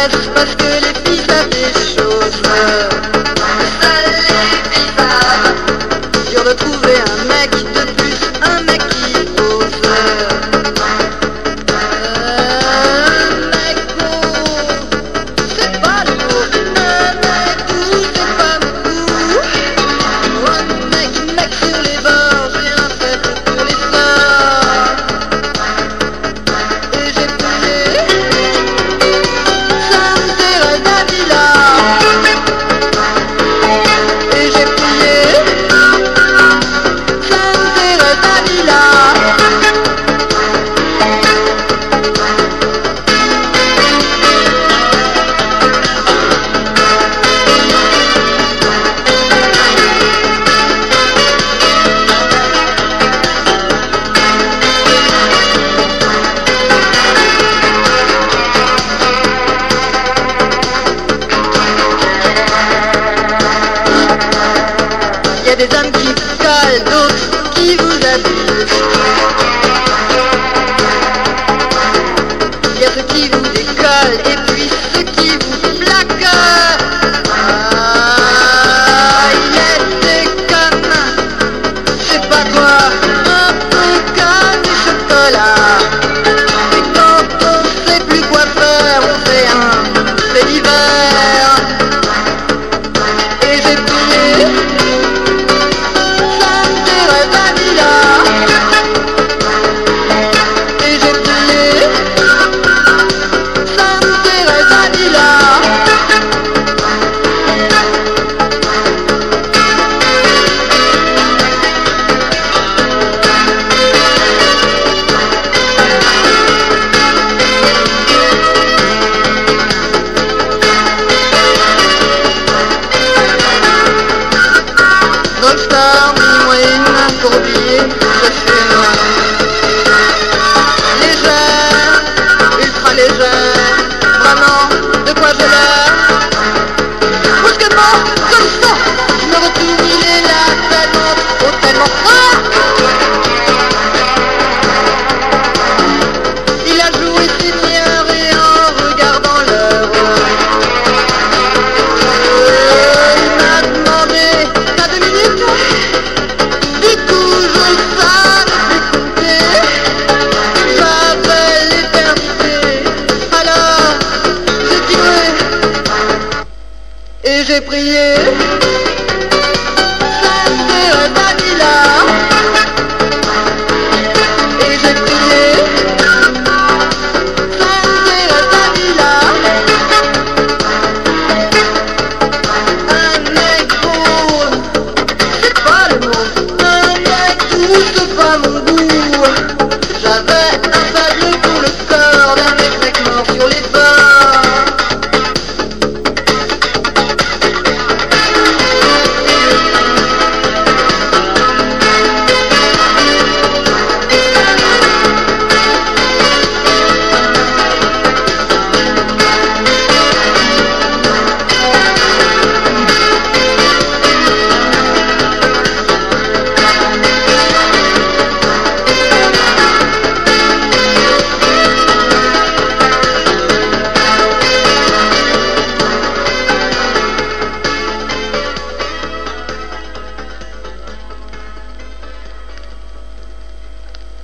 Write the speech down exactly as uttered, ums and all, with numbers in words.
stresse parce que les filles savent des choses. Seules les filles savent. Dur de trouver un mec de plus, un mec qui ose. Un mec beau, c'est pas le mot. Un mec doux, c'est pas mon goût. Un mec, mec sur les bords, j'ai rien fait pour les sorts. Et j'ai payé. Ça me dirait Davila. Et j'ai prié. Ça me dirait Davila. Il y a des hommes qui vous collent, d'autres qui vous abusent. Il y a ceux qui vous décollent et puis ceux qui vous plaquent. Ah, il était comme, je sais pas quoi, un peu comme du chocolat. Et quand on sait plus quoi faire, on fait un fait d'hiver. Et j'ai prié. Ça me dirait Vanilla. Et j'ai prié. Ça me dirait Vanilla. Rockstar, dis-moi une pour oublier, je fume. Légère, ultra légère, vraiment, de quoi j'ai l'air. Brusquement, comme ça, je me retourne, il est là, tellement, oh tellement fort. Il a joué Seigneur et en regardant l'heure, il m'a demandé, t'as deux minutes? Du coup je savais plus compter, j'avais l'éternité, alors j'ai tiré et j'ai prié.